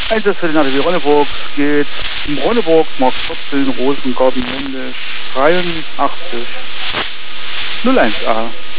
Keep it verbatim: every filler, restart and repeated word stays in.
Einsatz für den A D W Ronneburg geht in Ronneburg, Mark vierzehn, Rosengarten, Munde, dreiundachtzig null eins A.